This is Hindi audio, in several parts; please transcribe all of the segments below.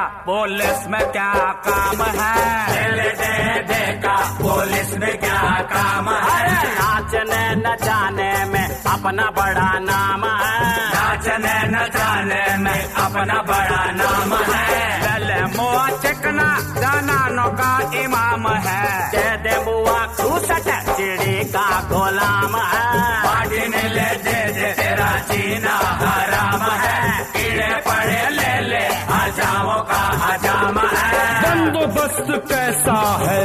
पुलिस में क्या काम है? दे का पुलिस में क्या काम है? नाचने न जाने में अपना बड़ा नाम है। नाचने न जाने में अपना बड़ा नाम है। लले मुआ चिकना जनानों का इमाम है। दे दे मुआ खूसट चिड़ी का गुलाम है। पार्टी ने ले दे तेरा जीना हराम है। कीड़े पड़े ले हजामों का हजाम है। बंदोबस्त कैसा है?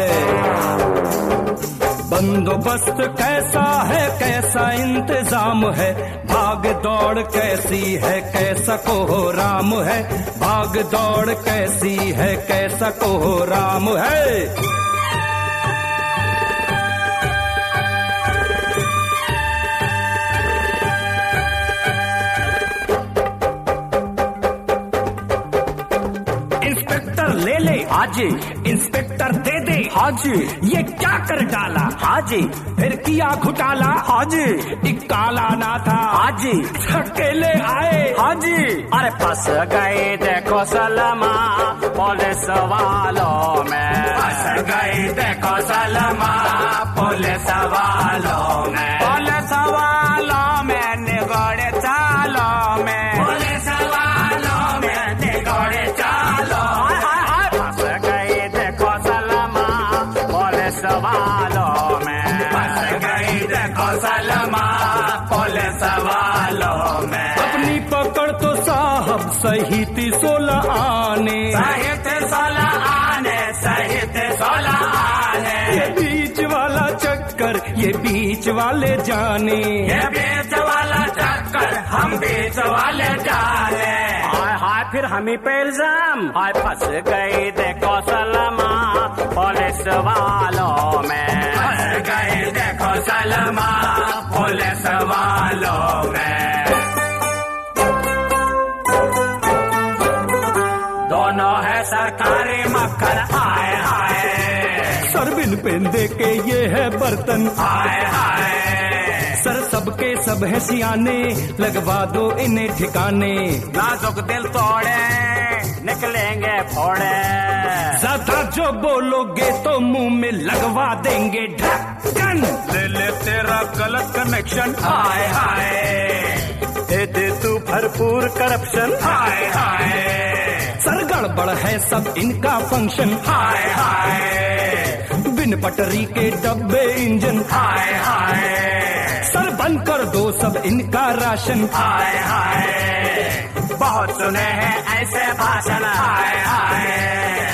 बंदोबस्त कैसा है? कैसा इंतजाम है? भाग दौड़ कैसी है? कैसा कोहराम है? भाग दौड़ कैसी है? कैसा कोहराम है? ले ले हाजी, इंस्पेक्टर दे दे हाजी। ये क्या कर डाला हाजी? फिर किया घोटाला हाजी। एक काला ना था हाजी, अकेले आए हाजी। अरे फंस गए देखो सलमा पुलिस वालों में। फंस गए देखो सलमा पुलिस वालों में। पुलिस वालों में निगड़े चालों में। पुलिस वालों में निगड़े चालों। वालों में फंस गई देखो सलमा पुलिस वालों में। अपनी पकड़ तो साहब सही थी 16 आने। सही थे 16 आने, सही थे 16 आने। ये बीच वाला चक्कर ये बीच वाले जाने। ये बीच वाला चक्कर हम बीच वाले जाने। हाय हाय फिर हम ही पे इल्जाम। हाय फंस गई देखो सलमा पुलिस वालों में। फंस गई देखो सलमा पुलिस वालों में। दोनों है सरकारी मक्खन हाय हाय। सरबिन पेंदे के ये है बर्तन हाय हाय। सर सबके सब है सियाने, लगवा दो इन्हें ठिकाने। नाजुक दिल तोड़े निकलेंगे फोड़े। ज्यादा जो बोलोगे तो मुंह में लगवा देंगे ढक्कन। ले ले तेरा गलत कनेक्शन हाय हाय। दे दे तू भरपूर करप्शन हाय हाय। सर गड़बड़ है सब इनका फंक्शन हाय हाय। बिन पटरी के डब्बे इंजन हाय हाय। सर बंद कर दो सब इनका राशन हाय हाय। बहुत सुने हैं ऐसे भाषण हाय हाय।